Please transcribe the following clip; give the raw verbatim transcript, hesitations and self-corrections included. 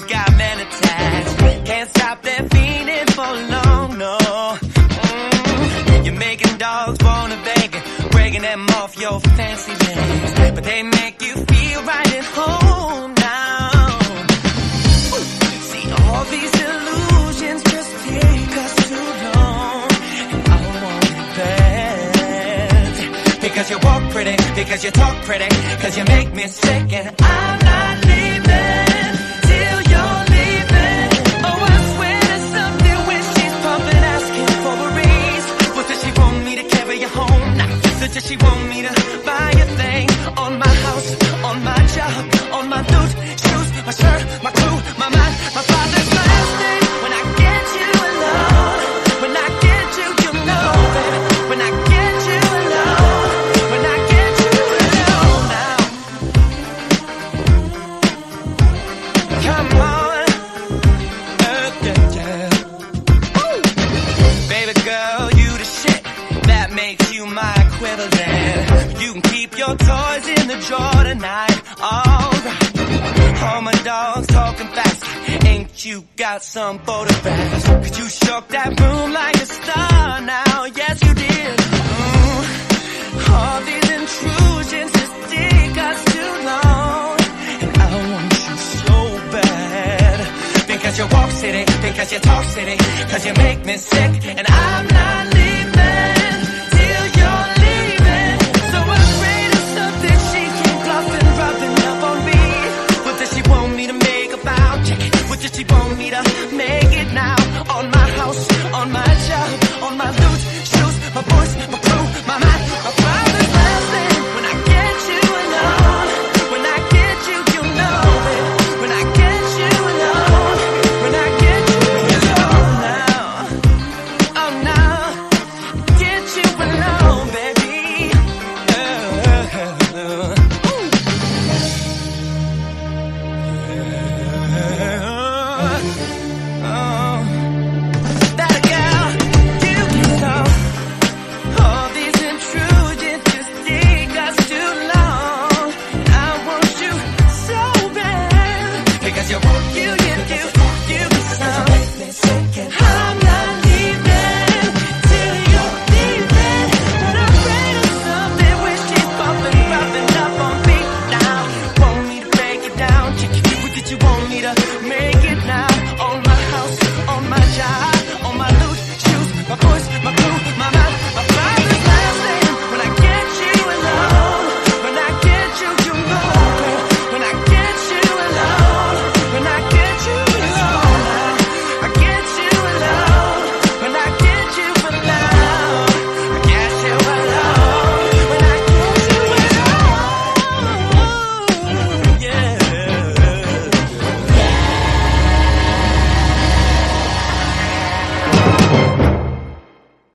got men attached. Can't stop their feeling for long, no. Mm. You're making dogs wanna beg, breaking them off your fancy legs, but they make you feel right at home now. See, all these illusions just take us too long, and I want it bad. Because you walk pretty, because you talk pretty, because you make me sick, and I'm not leaving till you're leaving. Oh, I swear there's something when she's pumping, asking for a raise. What does she want me to carry you home? Nah, so does she want me to buy a thing? On my house, on my job, on my boots, shoes, my shirt, my crew, my mind, my father's last name. When I get you alone, when I get you, you know, baby. When I get you alone, when I get you alone now. Come on, uh, yeah, yeah. Ooh. Baby girl, you the shit that makes you my equivalent. You can keep your toys in the drawer tonight, alright. All my dogs talking fast, ain't you got some photographs? Cause you shook that room like a star now, yes you did. Mm. All these intrusions just take us too long, and I want you so bad. Because you walk city, because you talk city, cause you make me sick, and I'm not leaving till you're leaving. So afraid of something she keep bluffing, rubbing up on me. What does she want me to make about? What does she want me to make it now? On my house, on my job, on my loot, shoes, my voice, my crew, my mind, my father's last name. When I get you alone, when I get you, you know it. When I get you alone, when I get you alone now, oh now, get you alone, baby. Uh, uh, uh. You, you, you.